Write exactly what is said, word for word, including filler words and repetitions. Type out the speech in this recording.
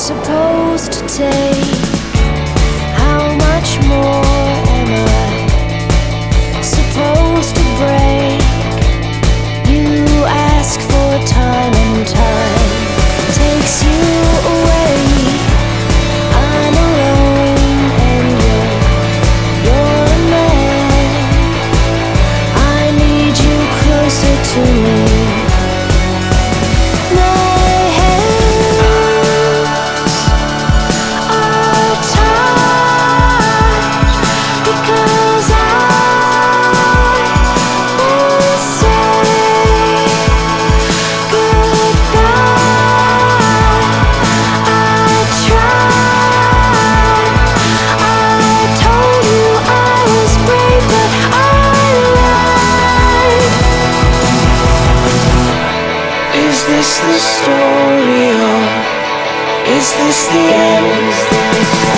supposed to take? How much more am I supposed to break? You ask for time and time takes you away. I'm alone and you're, you're a man. I need you closer to me. Is this the story, or is this the end?